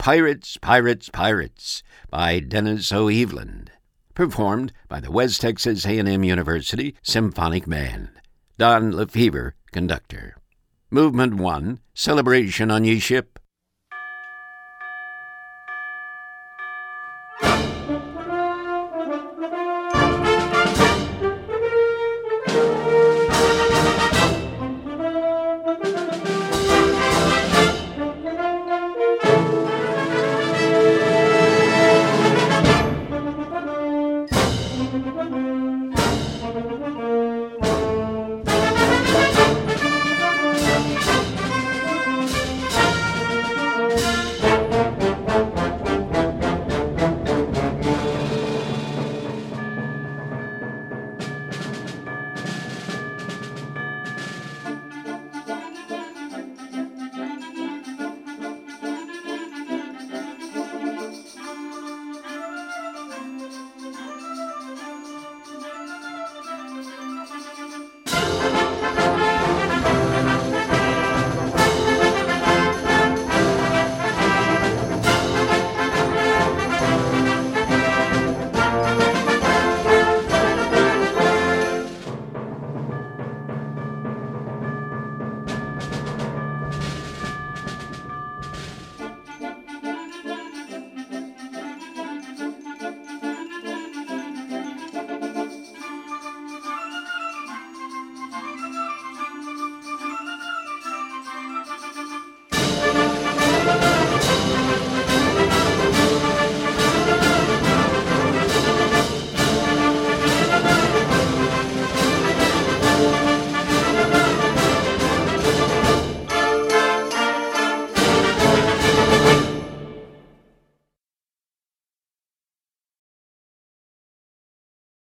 Pirates, Pirates, Pirates by Dennis O'Eveland, performed by the West Texas A&M University Symphonic Band. Don Lefevre, conductor. Movement 1, Celebration on Ye Ship.